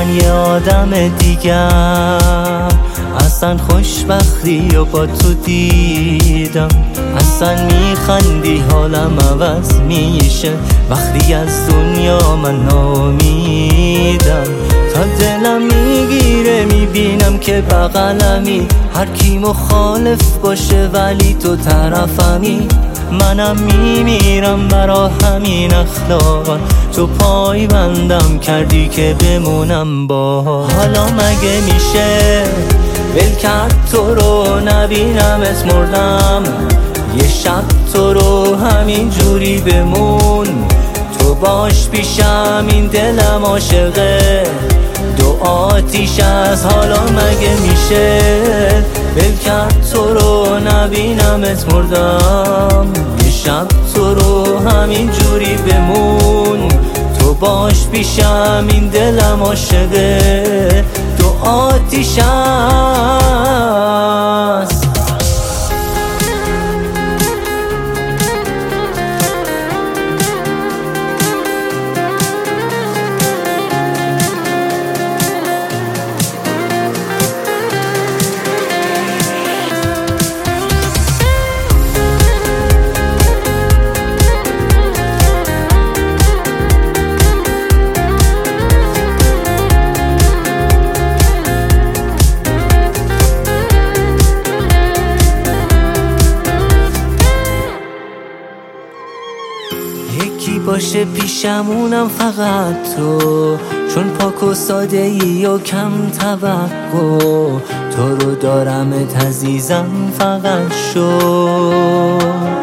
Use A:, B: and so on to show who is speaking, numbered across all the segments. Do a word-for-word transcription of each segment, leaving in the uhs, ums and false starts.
A: من یه آدم دیگم، اصلا خوشبختی و با تو دیدم. اصلا میخندی حالم عوض میشه وقتی از دنیا من ناامیدم. تا دلم میگیره میبینم که بغلمی، هر کی مخالف باشه ولی تو طرفمی. منم میمیرم برا همین اخلاق، تو پای بندم کردی که بمونم با. حالا مگه میشه ول کرد تو رو نبینمت مردم؟ یه شب تو رو همین جوری بمون، تو باش پیشم این دلم عاشقه دو آتیش از. حالا مگه میشه ول کرد تو رو نبینمت مردم؟ یه شب تو رو همین جوری بمون، تو باش پیشم این دلم عاشقه دو آتیش است. یکی باشه پیشمونم فقط تو، چون پاک و ساده ای و کم توقع، تو رو دارمت عزیزم فقط شو.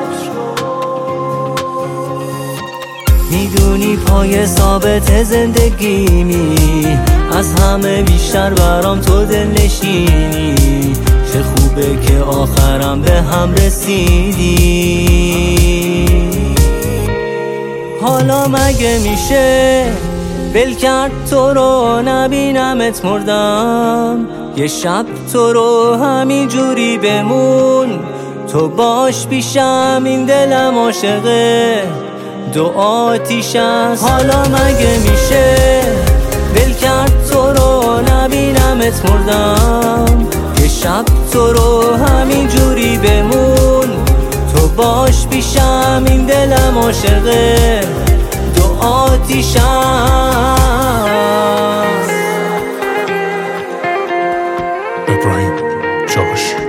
A: میدونی پای ثابت زندگیمی، از همه بیشتر برام تو دلنشینی. چه خوبه که آخرم به هم رسیدی. حالا مگه میشه ول کرد تو رو نبینمت مردم؟ یه شب تو رو همین جوری بمون، تو باش پیشم این دلم عاشقه دو آتیش است. حالا مگه میشه ول کرد تو رو نبینمت مردم؟ یه شب تو رو همین جوری بمون، تو باش پیشم این دلم عاشقه دو آتیش است.
B: ابراهیم جاوش.